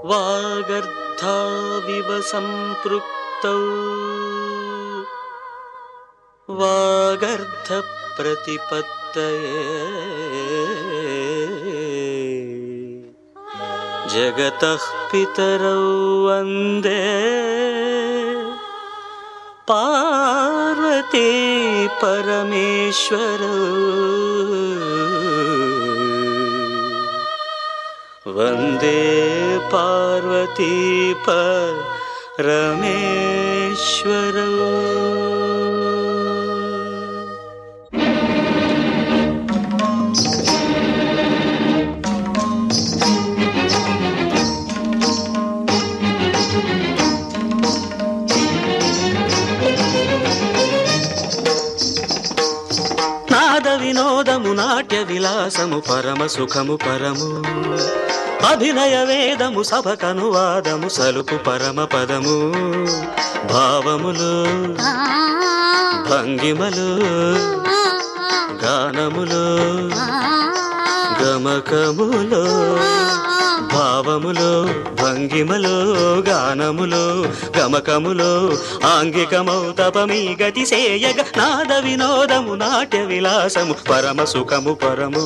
వాగర్థావివ సంపృక్తౌ వాగర్థ ప్రతిపత్తయే జగతః పితరౌ వందే పార్వతీ పరమేశ్వరౌ వందే పార్వతీ పరమేశ్వరౌ. నాద వినోదము నాట్య విలాసము పరమ సుఖము పరము అభినయ వేదము సభకనువాదము సలుపు పరమ పదము భావములు భంగిమలు గానములు గమకములు భావములు భంగిమలు గానములు గమకములు ఆంగికమౌ తపమీ గతి సేయగ నాద వినోదము నాట్య విలాసము పరమ సుఖము పరము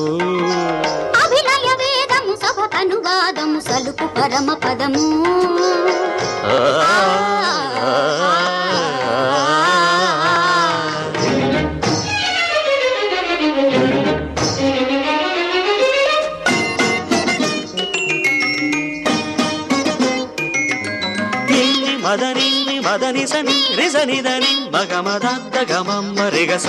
అనువాదము సలుపు పరమ పదము. మదని మదని సని రిజనిదని మగమదద్ద గమమ్మ రిగస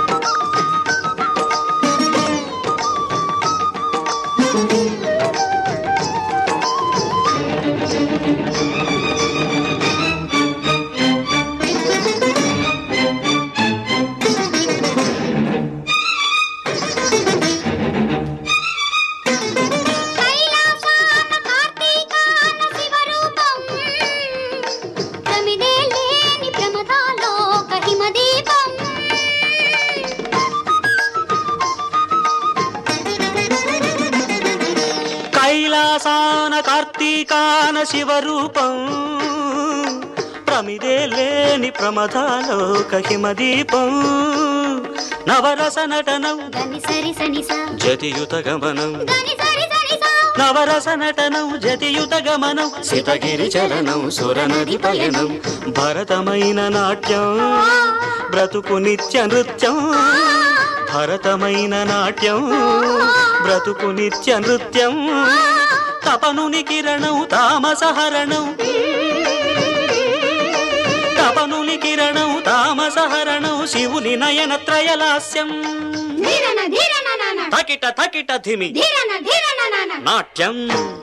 కైలాసాన కార్తీకాన శివరూపం ప్రమిదే లేని ప్రమదాలోక హిమదీపం నవరస నటనం జతియుత గమనం నవరస నటనం జతియుత గమనం సితగిరి చలనం సురనది పయనం భరతమైన నాట్యం బ్రతుకు నిత్య నృత్యం భరతమైన నాట్యం బ్రతుకు నిత్య నృత్యం తపనుని కిరణం తామసహరణం తపనుని కిరణం తామసహరణం శివుని నయన త్రయలాస్యం తకిట తకిట ధిమి నాట్యం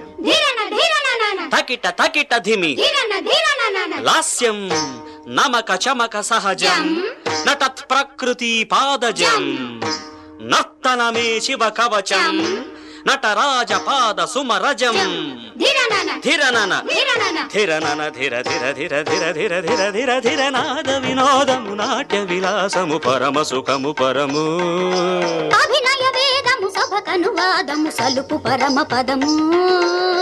తకిట తకిట ధిమి లాస్యం నమక చమక సహజం నతత్ ప్రకృతి పాదజం నర్తనమే శివ కవచం నటరాజ పాద సుమరజం ధిరనన ధిరనన ధిర ధిర ధిర ధిర ధిర ధిర ధిర ధిర నాద వినోదము నాట్య విలాసము పరమ సుఖము పరము అభినయ వేదము సభకనువాదము సలుపు పరమ పదము.